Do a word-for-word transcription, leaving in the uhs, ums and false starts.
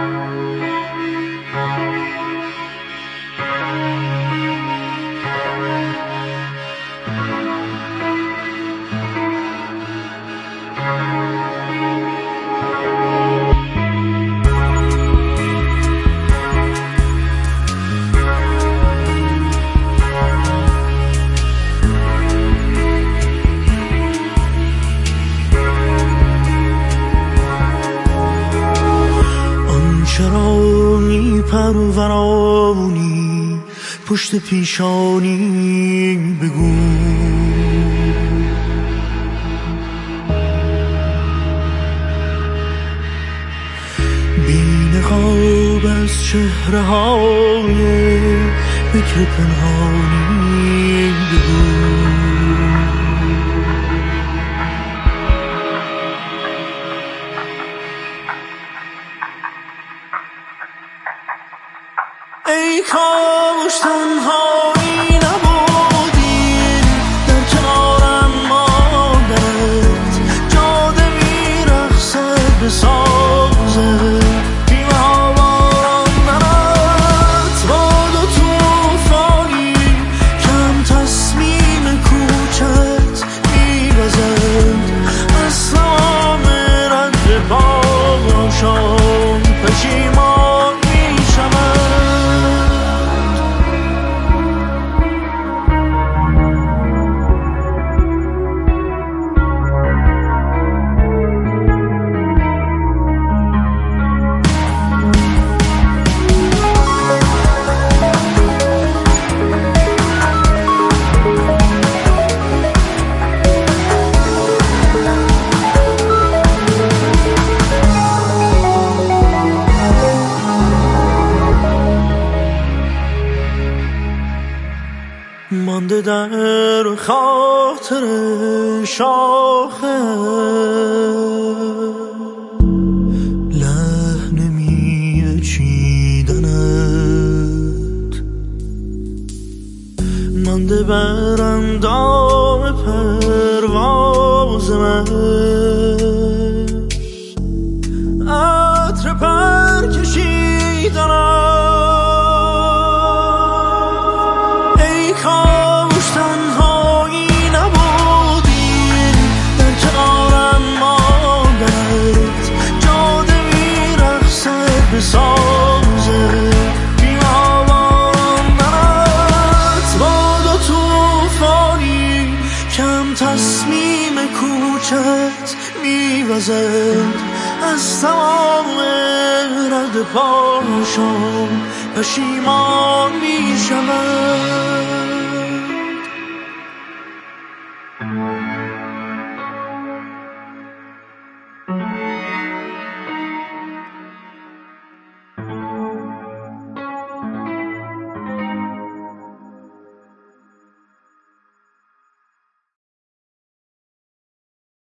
چرایی پرورانی پشت پیشانی بگو، بی نقاب از چهره های بکر پنهانی بگو. ای کاش تنهایی نبودی در کنارم ماندنت، جاده میرقصد به سازت بیمه ها باراندنت، باد و توفانی کم تصمیم کوچت میوزد از تمام رد پاشان پشیمان میشود. مانده در خاطر شاخه لحن میوه چیدنت، مانده بر اندام پرواز من عطر پر کشیدنت. تصمیم کوچت میوزد از تمام رد پاشان پشیمان میشود.